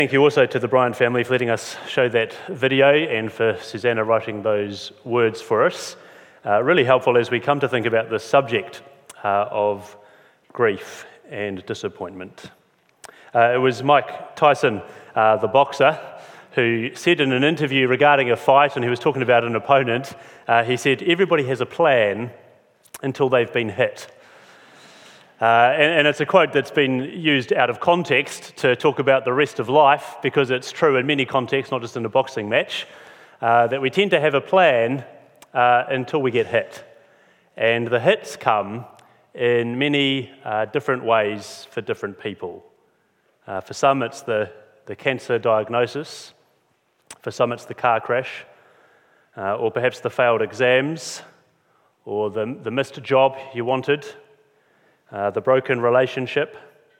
Thank you also to the Bryan family for letting us show that video and for Susanna writing those words for us. Really helpful as we come to think about the subject of grief and disappointment. It was Mike Tyson, the boxer, who said in an interview regarding a fight, and he was talking about an opponent, he said, "Everybody has a plan until they've been hit." And it's a quote that's been used out of context to talk about the rest of life, because it's true in many contexts, not just in a boxing match, that we tend to have a plan until we get hit. And the hits come in many different ways for different people. For some, it's the cancer diagnosis. For some, it's the car crash, or perhaps the failed exams, or the missed job you wanted, the broken relationship,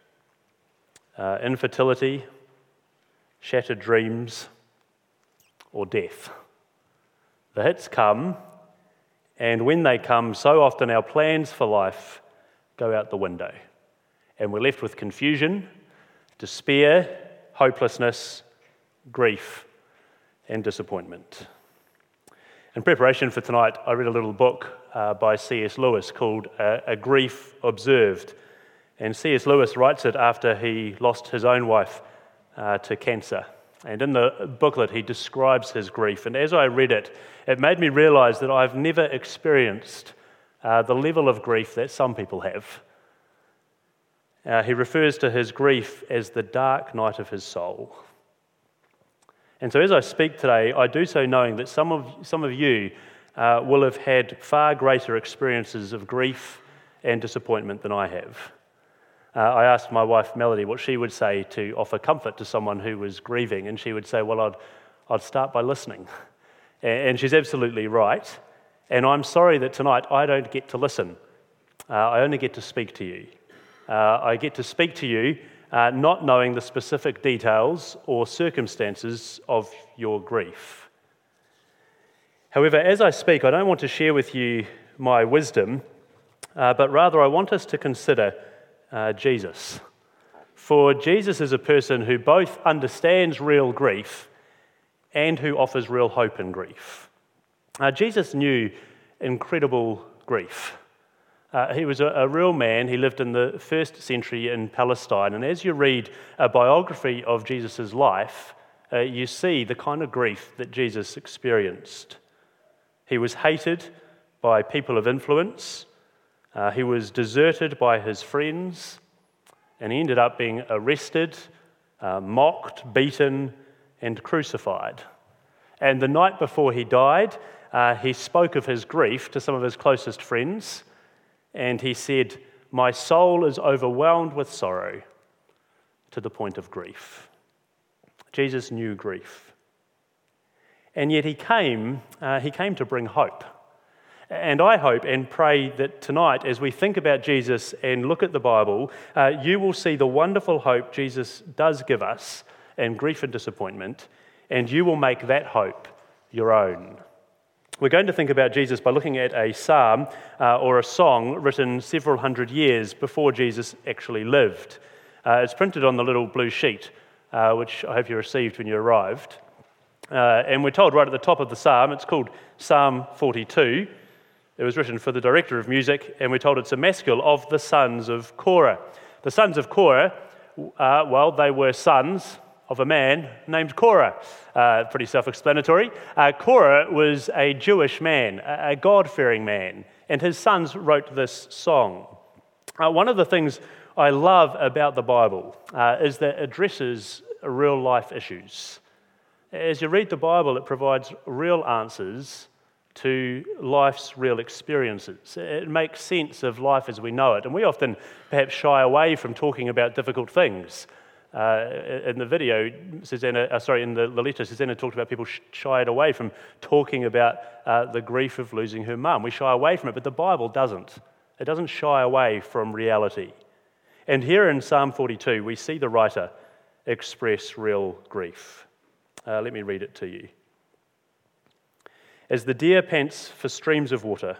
infertility, shattered dreams, or death. The hits come, and when they come, so often our plans for life go out the window, and we're left with confusion, despair, hopelessness, grief, and disappointment. In preparation for tonight, I read a little book by C.S. Lewis called A Grief Observed. And C.S. Lewis writes it after he lost his own wife to cancer. And in the booklet, he describes his grief. And as I read it, it made me realize that I've never experienced the level of grief that some people have. He refers to his grief as the dark night of his soul. And so as I speak today, I do so knowing that some of you will have had far greater experiences of grief and disappointment than I have. I asked my wife Melody what she would say to offer comfort to someone who was grieving, and she would say, well, I'd start by listening. And she's absolutely right. And I'm sorry that tonight I don't get to listen. I only get to speak to you. I get to speak to you not knowing the specific details or circumstances of your grief. However, as I speak, I don't want to share with you my wisdom, but rather I want us to consider Jesus. For Jesus is a person who both understands real grief and who offers real hope in grief. Jesus knew incredible grief. He was a real man. He lived in the 1st century in Palestine. And as you read a biography of Jesus' life, you see the kind of grief that Jesus experienced. He was hated by people of influence. He was deserted by his friends. And he ended up being arrested, mocked, beaten, and crucified. And the night before he died, he spoke of his grief to some of his closest friends. And he said, "My soul is overwhelmed with sorrow to the point of grief." Jesus knew grief. And yet he came to bring hope. And I hope and pray that tonight, as we think about Jesus and look at the Bible, you will see the wonderful hope Jesus does give us in grief and disappointment, and you will make that hope your own. We're going to think about Jesus by looking at a psalm or a song written several hundred years before Jesus actually lived. It's printed on the little blue sheet, which I hope you received when you arrived. And we're told right at the top of the psalm, it's called Psalm 42. It was written for the director of music, and we're told it's a maskil of the sons of Korah. The sons of Korah, they were sons of a man named Korah. Pretty self-explanatory. Korah was a Jewish man, a God-fearing man, and his sons wrote this song. One of the things I love about the Bible is that it addresses real-life issues. As you read the Bible, it provides real answers to life's real experiences. It makes sense of life as we know it, and we often perhaps shy away from talking about difficult things. In the video, in the letter, Susanna talked about people shied away from talking about the grief of losing her mum. We shy away from it, but the Bible doesn't. It doesn't shy away from reality. And here in Psalm 42, we see the writer express real grief. Let me read it to you. As the deer pants for streams of water,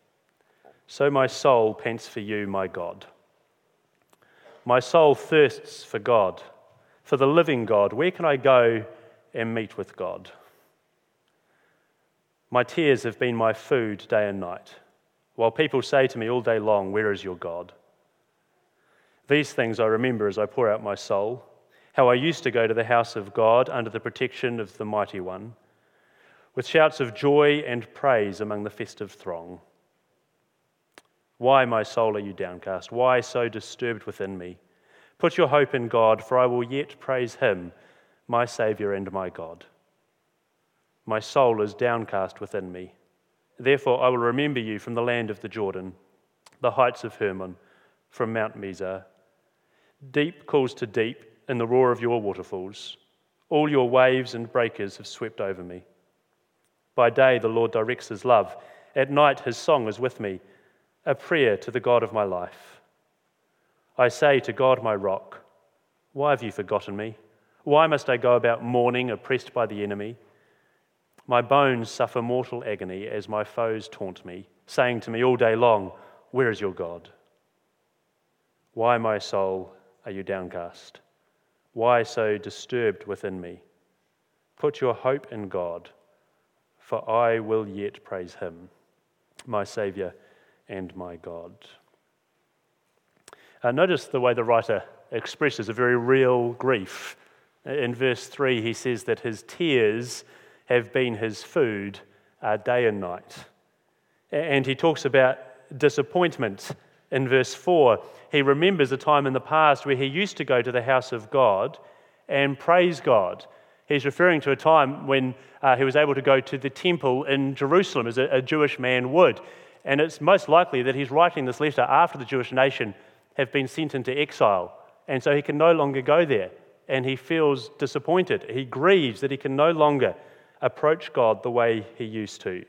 so my soul pants for you, my God. My soul thirsts for God, for the living God. Where can I go and meet with God? My tears have been my food day and night, while people say to me all day long, where is your God? These things I remember as I pour out my soul, how I used to go to the house of God under the protection of the Mighty One, with shouts of joy and praise among the festive throng. Why, my soul, are you downcast? Why so disturbed within me? Put your hope in God, for I will yet praise him, my Saviour and my God. My soul is downcast within me. Therefore I will remember you from the land of the Jordan, the heights of Hermon, from Mount Mizar. Deep calls to deep in the roar of your waterfalls. All your waves and breakers have swept over me. By day the Lord directs his love. At night his song is with me, a prayer to the God of my life. I say to God, my rock, why have you forgotten me? Why must I go about mourning, oppressed by the enemy? My bones suffer mortal agony as my foes taunt me, saying to me all day long, where is your God? Why, my soul, are you downcast? Why so disturbed within me? Put your hope in God, for I will yet praise him, my Saviour and my God. Notice the way the writer expresses a very real grief. In verse 3, he says that his tears have been his food day and night. And he talks about disappointment in verse 4. He remembers a time in the past where he used to go to the house of God and praise God. He's referring to a time when he was able to go to the temple in Jerusalem as a Jewish man would. And it's most likely that he's writing this letter after the Jewish nation have been sent into exile. And so he can no longer go there. And he feels disappointed. He grieves that he can no longer approach God the way he used to.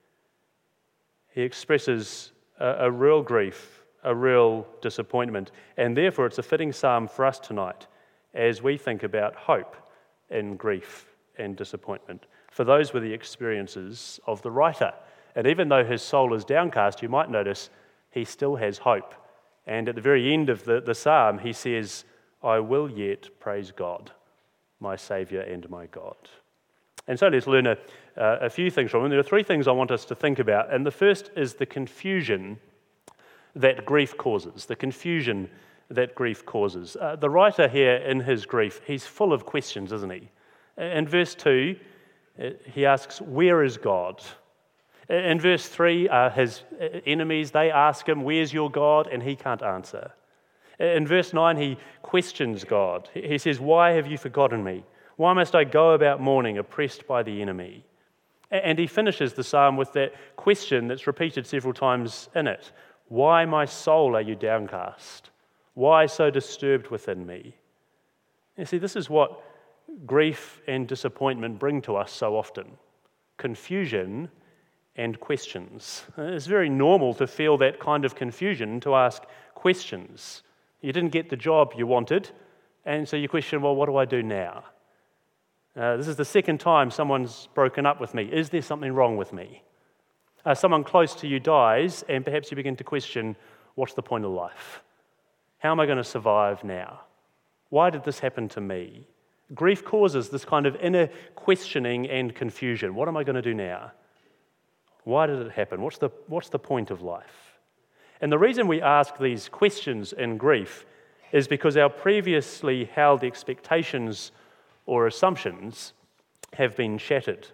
He expresses a real grief, a real disappointment. And therefore it's a fitting psalm for us tonight as we think about hope in grief and disappointment. For those were the experiences of the writer. And even though his soul is downcast, you might notice he still has hope. And at the very end of the psalm, he says, I will yet praise God, my Saviour and my God. And so let's learn a few things from him. There are three things I want us to think about. And the first is the confusion that grief causes. The confusion that grief causes. The writer here in his grief, he's full of questions, isn't he? In verse 2, he asks, where is God? In verse 3, his enemies, they ask him, where's your God? And he can't answer. In verse 9, he questions God. He says, why have you forgotten me? Why must I go about mourning, oppressed by the enemy? And he finishes the psalm with that question that's repeated several times in it. Why, my soul, are you downcast? Why so disturbed within me? You see, this is what grief and disappointment bring to us so often. Confusion and questions. It's very normal to feel that kind of confusion, to ask questions. You didn't get the job you wanted, and so you question, well, what do I do now? This is the second time someone's broken up with me. Is there something wrong with me? Someone close to you dies, and perhaps you begin to question, what's the point of life? How am I going to survive now? Why did this happen to me? Grief causes this kind of inner questioning and confusion. What am I going to do now? Why did it happen? What's the point of life? And the reason we ask these questions in grief is because our previously held expectations or assumptions have been shattered.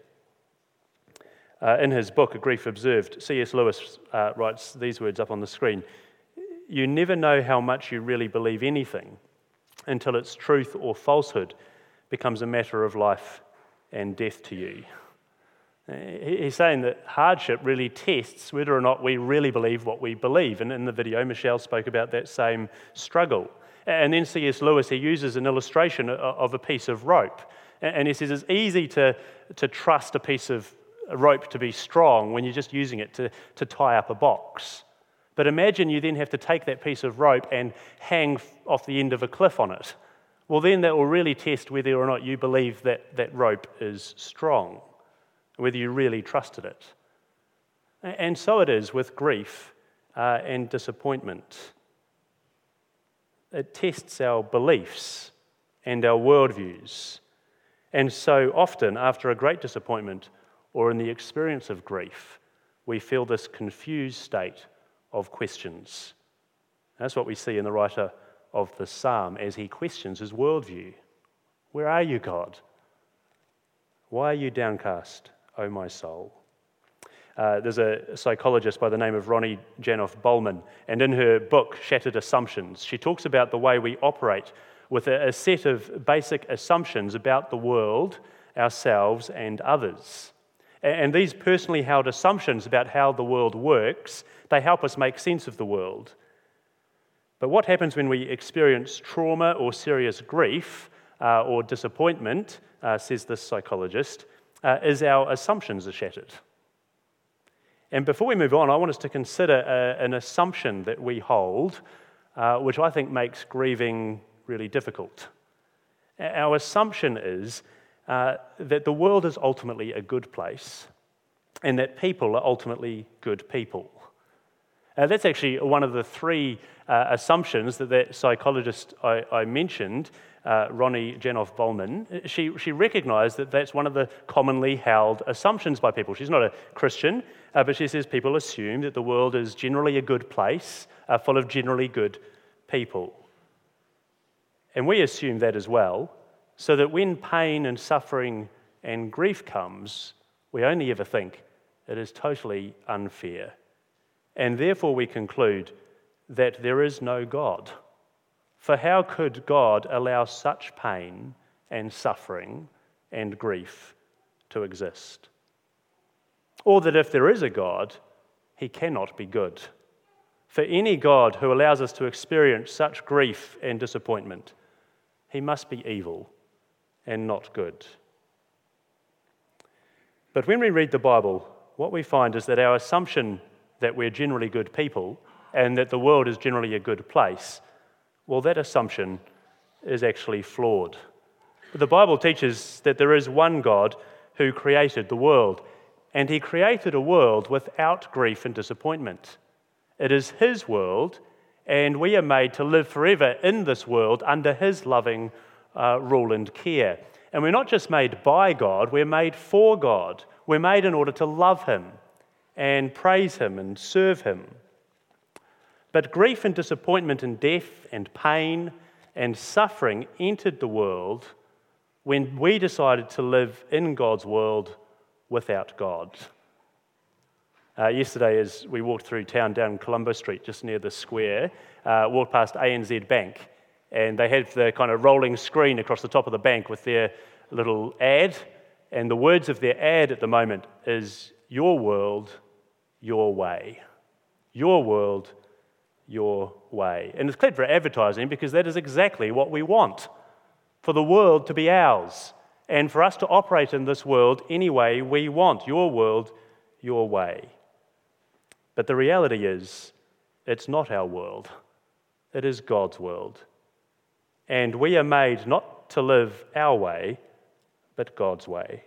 In his book, A Grief Observed, C.S. Lewis writes these words up on the screen. You never know how much you really believe anything until its truth or falsehood becomes a matter of life and death to you. He's saying that hardship really tests whether or not we really believe what we believe. And in the video, Michelle spoke about that same struggle. And then C.S. Lewis, he uses an illustration of a piece of rope. And he says it's easy to trust a piece of rope to be strong when you're just using it to tie up a box. But imagine you then have to take that piece of rope and hang off the end of a cliff on it. Well, then that will really test whether or not you believe that rope is strong, whether you really trusted it. And so it is with grief and disappointment. It tests our beliefs and our worldviews. And so often, after a great disappointment or in the experience of grief, we feel this confused state of questions. That's what we see in the writer of the psalm as he questions his worldview. Where are you, God? Why are you downcast, O my soul? There's a psychologist by the name of Ronnie Janoff Bowman, and in her book, Shattered Assumptions, she talks about the way we operate with a set of basic assumptions about the world, ourselves, and others. And these personally held assumptions about how the world works, they help us make sense of the world. But what happens when we experience trauma or serious grief or disappointment, says this psychologist, is our assumptions are shattered. And before we move on, I want us to consider an assumption that we hold, which I think makes grieving really difficult. Our assumption is that the world is ultimately a good place and that people are ultimately good people. That's actually one of the three assumptions that psychologist I mentioned, Ronnie Janoff Bowman, she recognized that that's one of the commonly held assumptions by people. She's not a Christian, but she says people assume that the world is generally a good place, full of generally good people. And we assume that as well, so that when pain and suffering and grief comes, we only ever think it is totally unfair. And therefore we conclude that there is no God. For how could God allow such pain and suffering and grief to exist? Or that if there is a God, he cannot be good. For any God who allows us to experience such grief and disappointment, he must be evil and not good. But when we read the Bible, what we find is that our assumption that we're generally good people and that the world is generally a good place, well, that assumption is actually flawed. The Bible teaches that there is one God who created the world, and he created a world without grief and disappointment. It is his world, and we are made to live forever in this world under his loving rule and care. And we're not just made by God, we're made for God. We're made in order to love him and praise him and serve him. But grief and disappointment and death and pain and suffering entered the world when we decided to live in God's world without God. Yesterday, as we walked through town down Colombo Street, just near the square, walked past ANZ Bank, and they had the kind of rolling screen across the top of the bank with their little ad, and the words of their ad at the moment is, "Your world, your way. Your world, your way." And it's clever advertising because that is exactly what we want, for the world to be ours, and for us to operate in this world any way we want. Your world, your way. But the reality is, it's not our world. It is God's world. And we are made not to live our way, but God's way.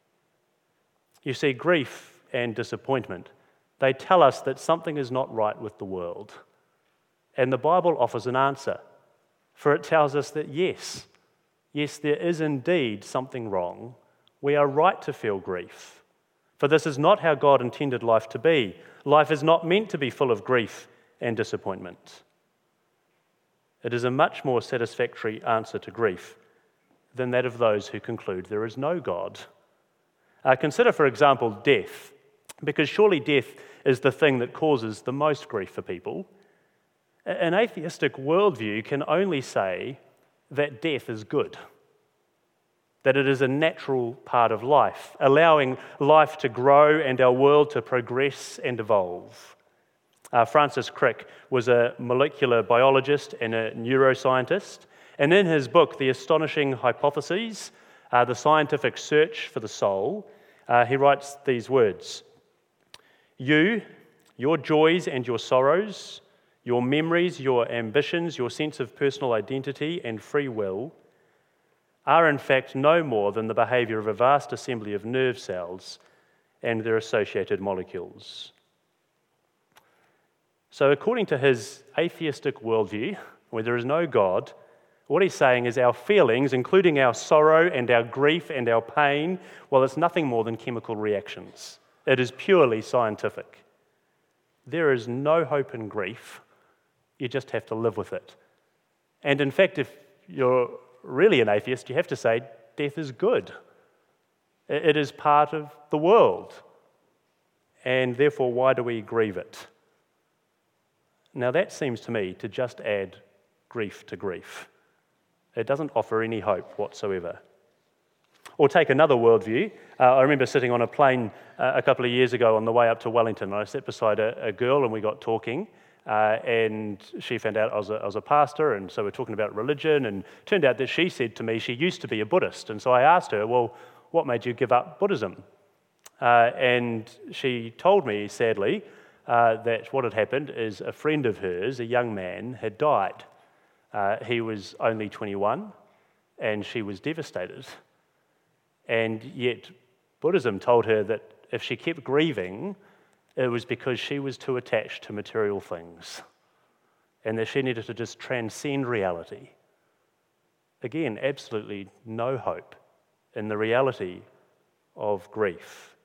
You see, grief and disappointment, they tell us that something is not right with the world. And the Bible offers an answer, for it tells us that yes, there is indeed something wrong. We are right to feel grief. For this is not how God intended life to be. Life is not meant to be full of grief and disappointment. It is a much more satisfactory answer to grief than that of those who conclude there is no God. Consider, for example, death, because surely death is the thing that causes the most grief for people. An atheistic worldview can only say that death is good, that it is a natural part of life, allowing life to grow and our world to progress and evolve. Francis Crick was a molecular biologist and a neuroscientist, and in his book, The Astonishing Hypotheses, The Scientific Search for the Soul, he writes these words: "You, your joys and your sorrows, your memories, your ambitions, your sense of personal identity and free will are in fact no more than the behavior of a vast assembly of nerve cells and their associated molecules." So according to his atheistic worldview, where there is no God, What he's saying is our feelings, including our sorrow and our grief and our pain, well, it's nothing more than chemical reactions. It is purely scientific. There is no hope in grief. You just have to live with it. And in fact, if you're really an atheist, you have to say death is good. It is part of the world. And therefore, why do we grieve it? Now, that seems to me to just add grief to grief. It doesn't offer any hope whatsoever. Or take another worldview. I remember sitting on a plane a couple of years ago on the way up to Wellington, and I sat beside a girl and we got talking, and she found out I was a pastor, and so we're talking about religion, and it turned out that she said to me she used to be a Buddhist, and so I asked her, well, what made you give up Buddhism? And she told me, sadly, that what had happened is a friend of hers, a young man, had died. He was only 21, and she was devastated. And yet Buddhism told her that if she kept grieving, it was because she was too attached to material things, and that she needed to just transcend reality. Again, absolutely no hope in the reality of grief.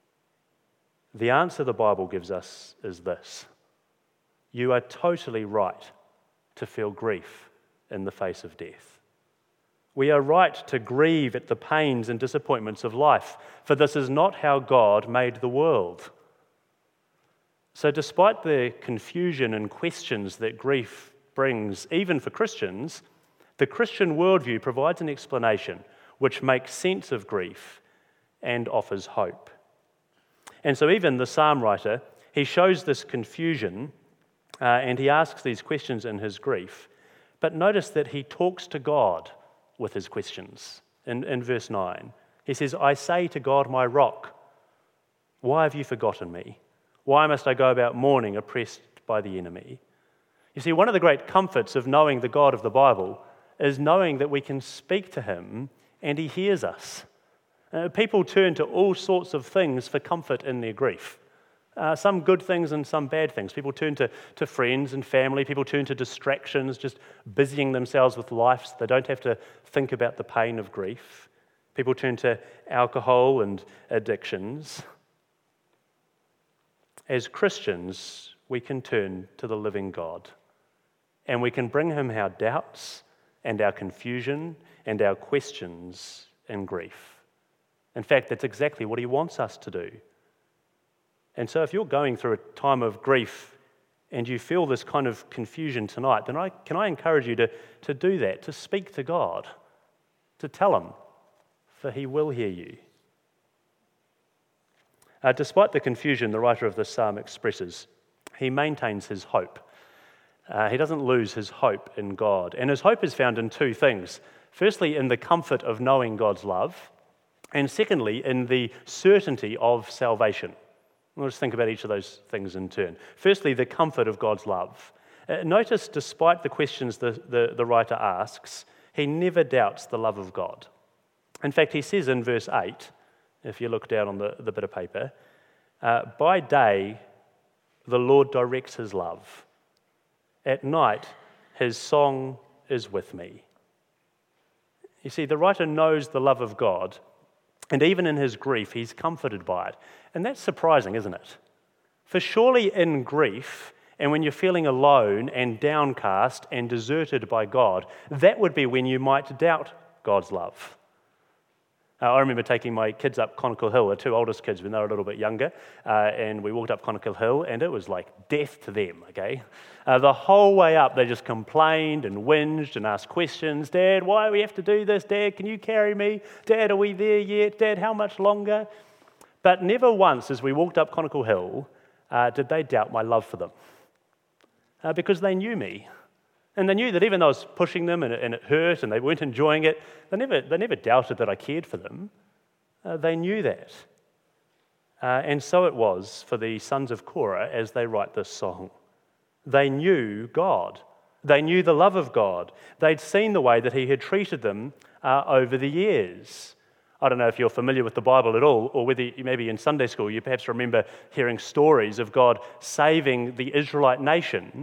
The answer the Bible gives us is this: you are totally right to feel grief in the face of death. We are right to grieve at the pains and disappointments of life, for this is not how God made the world. So despite the confusion and questions that grief brings, even for Christians, the Christian worldview provides an explanation which makes sense of grief and offers hope. And so even the psalm writer, he shows this confusion and he asks these questions in his grief. But notice that he talks to God with his questions. In verse 9, he says, I say to God, my rock, why have you forgotten me? Why must I go about mourning, oppressed by the enemy? You see, one of the great comforts of knowing the God of the Bible is knowing that we can speak to him and he hears us. People turn to all sorts of things for comfort in their grief. Some good things and some bad things. People turn to friends and family. People turn to distractions, just busying themselves with life so they don't have to think about the pain of grief. People turn to alcohol and addictions. As Christians, we can turn to the living God, and we can bring him our doubts and our confusion and our questions and grief. In fact, that's exactly what he wants us to do. And so if you're going through a time of grief and you feel this kind of confusion tonight, then can I encourage you to do that, to speak to God, to tell him, for he will hear you. Despite the confusion the writer of this psalm expresses, he maintains his hope. He doesn't lose his hope in God. And his hope is found in two things. Firstly, in the comfort of knowing God's love, and secondly, in the certainty of salvation. We'll just think about each of those things in turn. Firstly, the comfort of God's love. Notice, despite the questions the writer asks, he never doubts the love of God. In fact, he says in verse 8, if you look down on the bit of paper, by day the Lord directs his love. At night his song is with me. You see, the writer knows the love of God, and even in his grief he's comforted by it. And that's surprising, isn't it? For surely in grief, and when you're feeling alone and downcast and deserted by God, that would be when you might doubt God's love. I remember taking my kids up Conical Hill, the two oldest kids when they were a little bit younger, and we walked up Conical Hill, and it was like death to them, okay? The whole way up, they just complained and whinged and asked questions. Dad, why do we have to do this? Dad, can you carry me? Dad, are we there yet? Dad, how much longer? But never once as we walked up Conical Hill did they doubt my love for them, because they knew me. And they knew that even though I was pushing them and it hurt and they weren't enjoying it, they never doubted that I cared for them. They knew that. And so it was for the sons of Korah as they write this song. They knew God. They knew the love of God. They'd seen the way that he had treated them over the years. I don't know if you're familiar with the Bible at all, or whether maybe in Sunday school you perhaps remember hearing stories of God saving the Israelite nation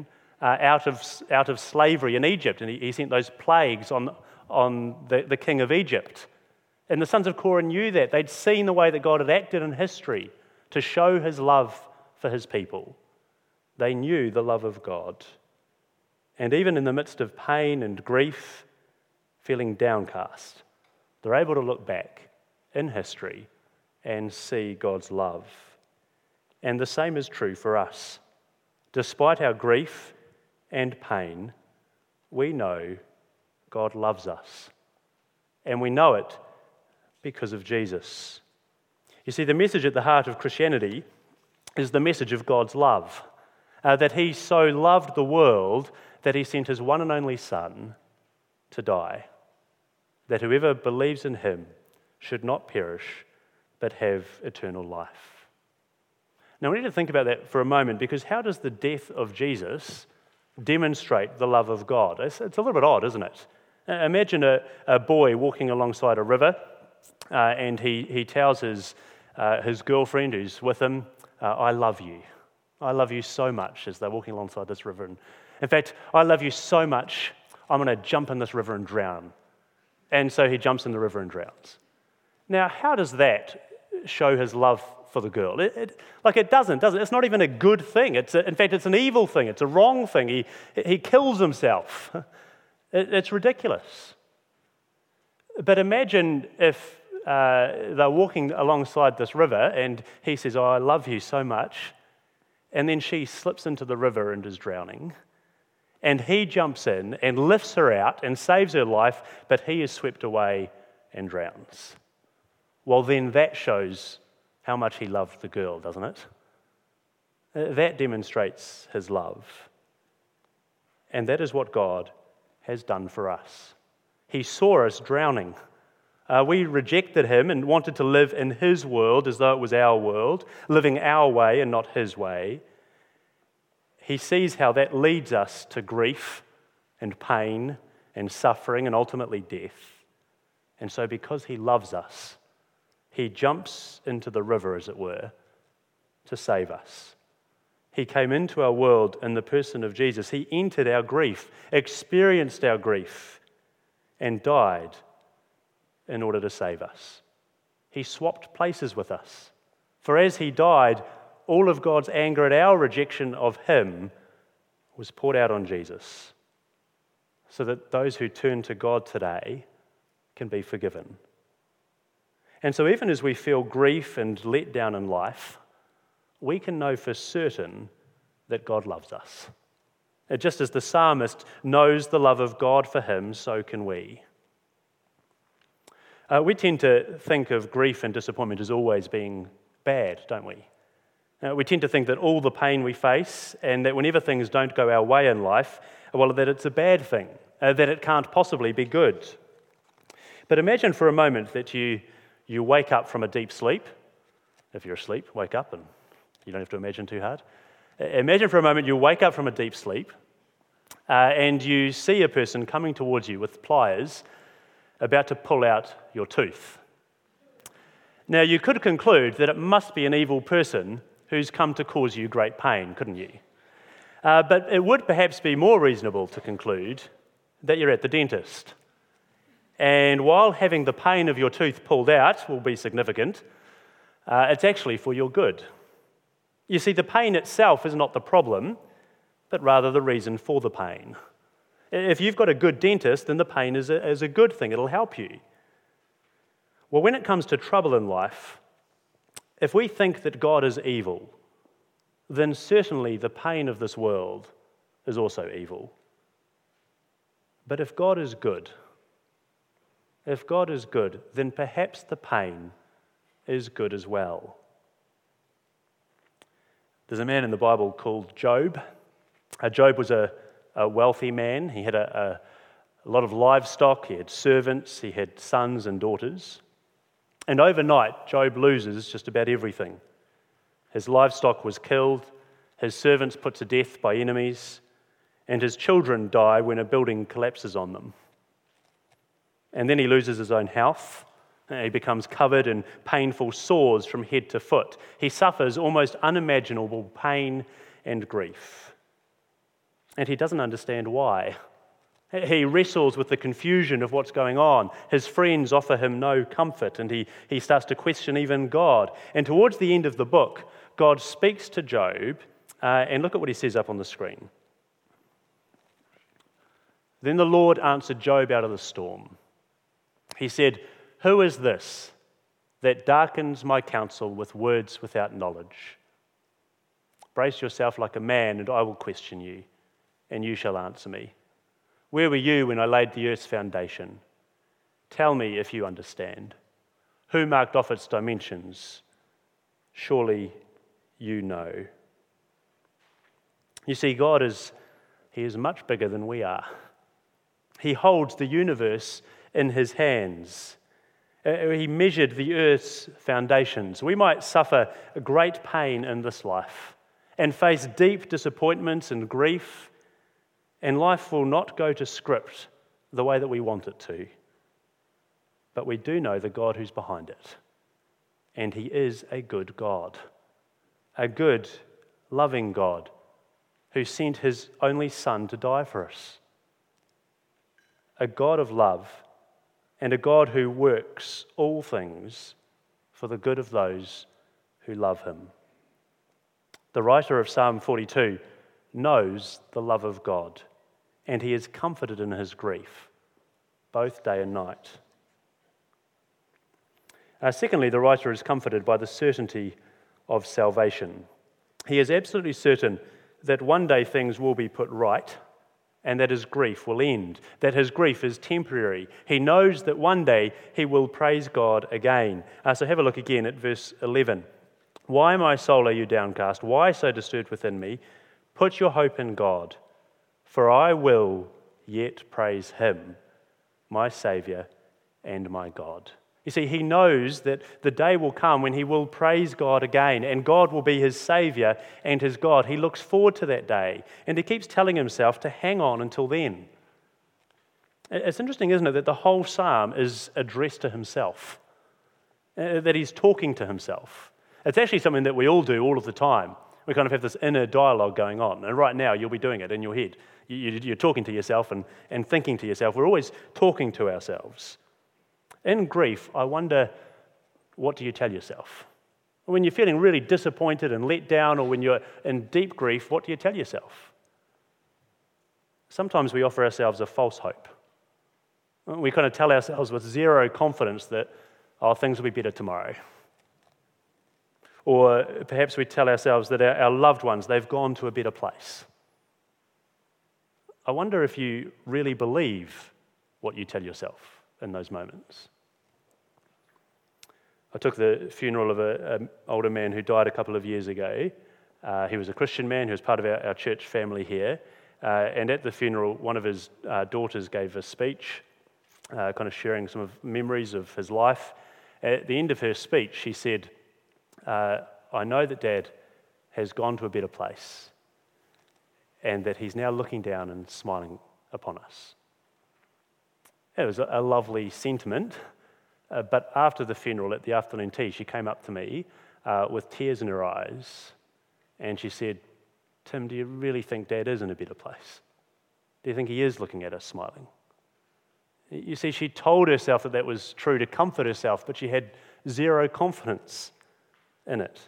out of slavery in Egypt, and he sent those plagues on the king of Egypt. And the sons of Korah knew that. They'd seen the way that God had acted in history to show his love for his people. They knew the love of God. And even in the midst of pain and grief, feeling downcast, they're able to look back in history and see God's love. And the same is true for us. Despite our grief and pain, we know God loves us. And we know it because of Jesus. You see, the message at the heart of Christianity is the message of God's love. That he so loved the world that he sent his one and only Son to die. That whoever believes in him should not perish, but have eternal life. Now we need to think about that for a moment, because how does the death of Jesus demonstrate the love of God? It's a little bit odd, isn't it? Imagine a boy walking alongside a river, and he tells his girlfriend who's with him, I love you. I love you so much, as they're walking alongside this river. And in fact, I love you so much, I'm going to jump in this river and drown. And so he jumps in the river and drowns. Now, how does that show his love for the girl? It doesn't, does it? It's not even a good thing. In fact, it's an evil thing. It's a wrong thing. He kills himself. It's ridiculous. But imagine if they're walking alongside this river and he says, I love you so much, and then she slips into the river and is drowning. And he jumps in and lifts her out and saves her life, but he is swept away and drowns. Well, then that shows how much he loved the girl, doesn't it? That demonstrates his love. And that is what God has done for us. He saw us drowning. We rejected him and wanted to live in his world as though it was our world, living our way and not his way. He sees how that leads us to grief and pain and suffering and ultimately death. And so because he loves us, he jumps into the river, as it were, to save us. He came into our world in the person of Jesus. He entered our grief, experienced our grief, and died in order to save us. He swapped places with us. For as he died, all of God's anger at our rejection of him was poured out on Jesus, so that those who turn to God today can be forgiven. And so even as we feel grief and let down in life, we can know for certain that God loves us. And just as the psalmist knows the love of God for him, so can we. We tend to think of grief and disappointment as always being bad, don't we? We tend to think that all the pain we face, and that whenever things don't go our way in life, well, that it's a bad thing, that it can't possibly be good. But imagine for a moment that you wake up from a deep sleep. If you're asleep, wake up, and you don't have to imagine too hard. Imagine for a moment you wake up from a deep sleep, and you see a person coming towards you with pliers, about to pull out your tooth. Now, you could conclude that it must be an evil person who's come to cause you great pain, couldn't you? But it would perhaps be more reasonable to conclude that you're at the dentist. And while having the pain of your tooth pulled out will be significant, it's actually for your good. You see, the pain itself is not the problem, but rather the reason for the pain. If you've got a good dentist, then the pain is a good thing. It'll help you. Well, when it comes to trouble in life, if we think that God is evil, then certainly the pain of this world is also evil. But if God is good, then perhaps the pain is good as well. There's a man in the Bible called Job. Job was a wealthy man. He had a lot of livestock, he had servants, he had sons and daughters. And overnight, Job loses just about everything. His livestock was killed, his servants put to death by enemies, and his children die when a building collapses on them. And then he loses his own health. He becomes covered in painful sores from head to foot. He suffers almost unimaginable pain and grief. and he doesn't understand why. He wrestles with the confusion of what's going on. His friends offer him no comfort, and he starts to question even God. And towards the end of the book, God speaks to Job, and look at what he says up on the screen. Then the Lord answered Job out of the storm. He said, "Who is this that darkens my counsel with words without knowledge? Brace yourself like a man, and I will question you, and you shall answer me. Where were you when I laid the earth's foundation? Tell me if you understand. Who marked off its dimensions? Surely you know." You see, He is much bigger than we are. He holds the universe in his hands. He measured the earth's foundations. We might suffer a great pain in this life and face deep disappointments and grief, and life will not go to script the way that we want it to. But we do know the God who's behind it, and he is a good God, a good, loving God who sent his only Son to die for us. A God of love, and a God who works all things for the good of those who love him. The writer of Psalm 42 knows the love of God, and he is comforted in his grief, both day and night. Secondly, the writer is comforted by the certainty of salvation. He is absolutely certain that one day things will be put right, and that his grief will end, that his grief is temporary. He knows that one day he will praise God again. So have a look again at verse 11. "Why, my soul, are you downcast? Why so disturbed within me? Put your hope in God, for I will yet praise him, my Saviour and my God." You see, he knows that the day will come when he will praise God again, and God will be his Saviour and his God. He looks forward to that day, and he keeps telling himself to hang on until then. It's interesting, isn't it, that the whole psalm is addressed to himself, that he's talking to himself. It's actually something that we all do all of the time. We kind of have this inner dialogue going on, and right now you'll be doing it in your head. You're talking to yourself and thinking to yourself. We're always talking to ourselves. In grief, I wonder, what do you tell yourself? When you're feeling really disappointed and let down, or when you're in deep grief, what do you tell yourself? Sometimes we offer ourselves a false hope. We kind of tell ourselves with zero confidence that, things will be better tomorrow. Or perhaps we tell ourselves that our loved ones, they've gone to a better place. I wonder if you really believe what you tell yourself in those moments. I took the funeral of an older man who died a couple of years ago. He was a Christian man who was part of our church family here. And at the funeral, one of his daughters gave a speech, kind of sharing some of memories of his life. At the end of her speech, she said, "I know that Dad has gone to a better place, and that he's now looking down and smiling upon us." It was a lovely sentiment, but after the funeral at the afternoon tea, she came up to me with tears in her eyes, and she said, "Tim, do you really think Dad is in a better place? Do you think he is looking at us smiling?" You see, she told herself that was true to comfort herself, but she had zero confidence in it.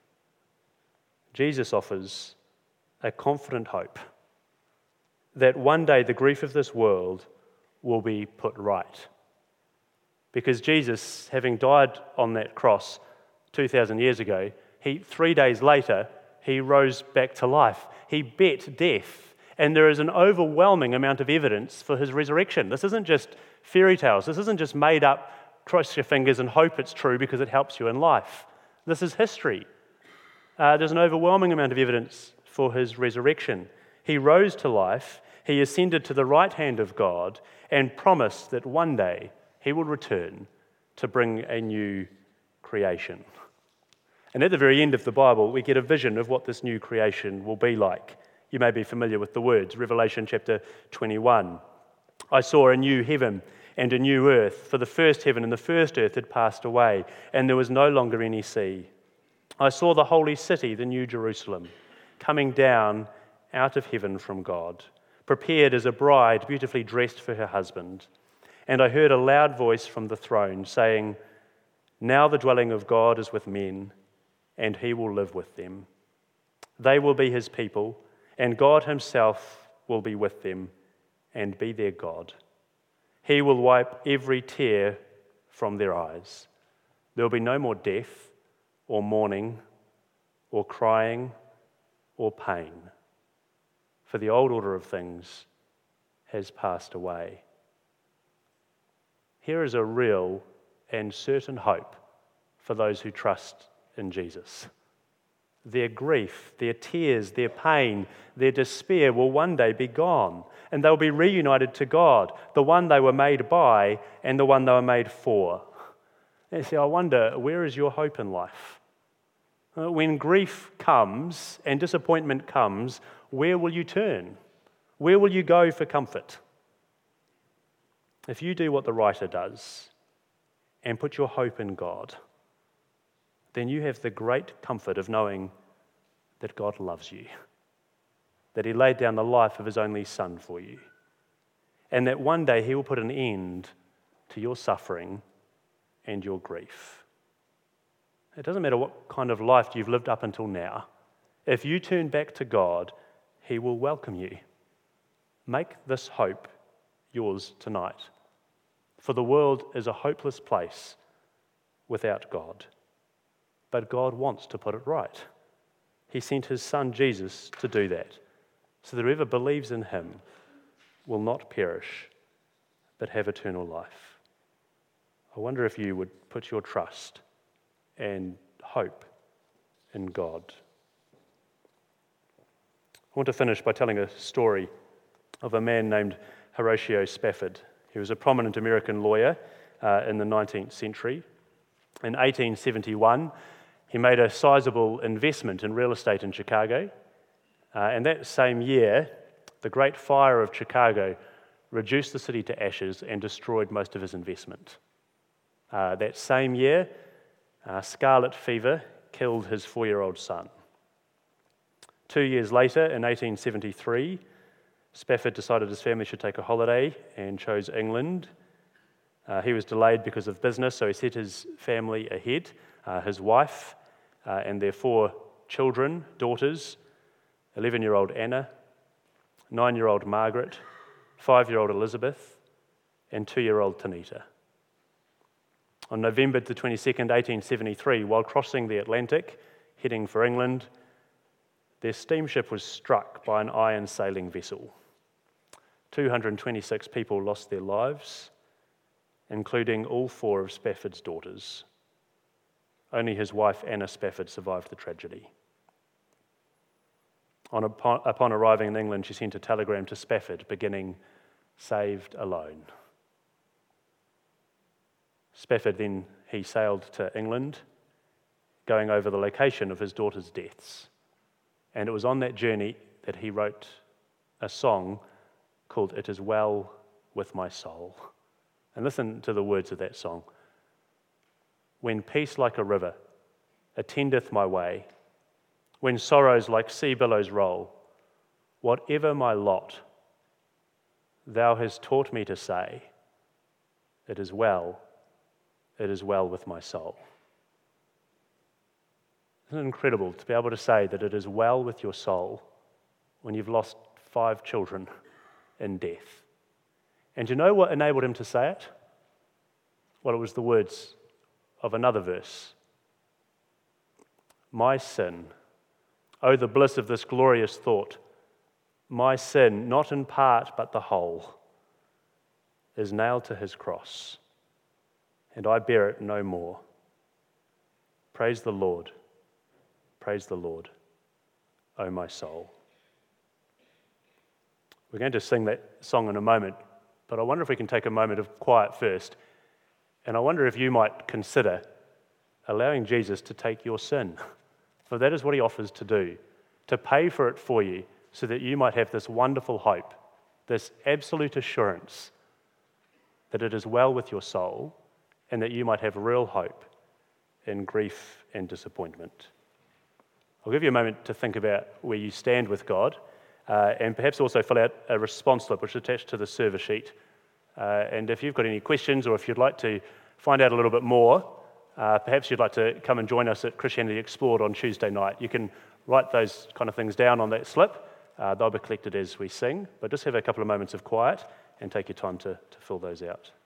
Jesus offers a confident hope that one day the grief of this world will be put right. Because Jesus, having died on that cross 2,000 years ago, 3 days later, he rose back to life. He beat death, and there is an overwhelming amount of evidence for his resurrection. This isn't just fairy tales. This isn't just made up, cross your fingers and hope it's true because it helps you in life. This is history. There's an overwhelming amount of evidence for his resurrection. He rose to life, he ascended to the right hand of God, and promised that one day he will return to bring a new creation. And at the very end of the Bible, we get a vision of what this new creation will be like. You may be familiar with the words, Revelation chapter 21. "I saw a new heaven and a new earth, for the first heaven and the first earth had passed away, and there was no longer any sea. I saw the holy city, the new Jerusalem, coming down out of heaven from God, prepared as a bride beautifully dressed for her husband. And I heard a loud voice from the throne saying, "Now the dwelling of God is with men, and he will live with them. They will be his people, and God himself will be with them and be their God. He will wipe every tear from their eyes. There will be no more death or mourning or crying or pain, for the old order of things has passed away." Here is a real and certain hope for those who trust in Jesus. Their grief, their tears, their pain, their despair will one day be gone, and they'll be reunited to God, the one they were made by and the one they were made for. And see, I wonder, where is your hope in life? When grief comes and disappointment comes, where will you turn? Where will you go for comfort? If you do what the writer does and put your hope in God, then you have the great comfort of knowing that God loves you, that he laid down the life of his only Son for you, and that one day he will put an end to your suffering and your grief. It doesn't matter what kind of life you've lived up until now. If you turn back to God, he will welcome you. Make this hope yours tonight, for the world is a hopeless place without God. But God wants to put it right. He sent his Son Jesus to do that, so that whoever believes in him will not perish, but have eternal life. I wonder if you would put your trust and hope in God. I want to finish by telling a story of a man named Horatio Spafford. He was a prominent American lawyer in the 19th century. In 1871, he made a sizable investment in real estate in Chicago. And that same year, the Great Fire of Chicago reduced the city to ashes and destroyed most of his investment. That same year, scarlet fever killed his 4-year-old son. 2 years later, in 1873, Spafford decided his family should take a holiday and chose England. He was delayed because of business, so he set his family ahead, his wife and their 4 children, daughters, 11-year-old Anna, 9-year-old Margaret, 5-year-old Elizabeth, and 2-year-old Tanita. On November the 22nd, 1873, while crossing the Atlantic, heading for England, their steamship was struck by an iron sailing vessel. 226 people lost their lives, including all 4 of Spafford's daughters. Only his wife, Anna Spafford, survived the tragedy. Upon arriving in England, she sent a telegram to Spafford beginning, "Saved alone." Spafford then he sailed to England, going over the location of his daughter's deaths. And it was on that journey that he wrote a song called "It Is Well With My Soul." And listen to the words of that song. "When peace like a river attendeth my way, when sorrows like sea billows roll, whatever my lot, thou hast taught me to say, it is well with my soul." Isn't it incredible to be able to say that it is well with your soul when you've lost 5 children in death? And do you know what enabled him to say it? Well, it was the words of another verse. "My sin, oh the bliss of this glorious thought, my sin, not in part but the whole, is nailed to his cross, and I bear it no more. Praise the Lord, O my soul." We're going to sing that song in a moment, but I wonder if we can take a moment of quiet first, and I wonder if you might consider allowing Jesus to take your sin, for that is what he offers to do, to pay for it for you, so that you might have this wonderful hope, this absolute assurance that it is well with your soul, and that you might have real hope in grief and disappointment. I'll give you a moment to think about where you stand with God, and perhaps also fill out a response slip which is attached to the server sheet. And if you've got any questions or if you'd like to find out a little bit more, perhaps you'd like to come and join us at Christianity Explored on Tuesday night. You can write those kind of things down on that slip. They'll be collected as we sing, but just have a couple of moments of quiet and take your time to fill those out.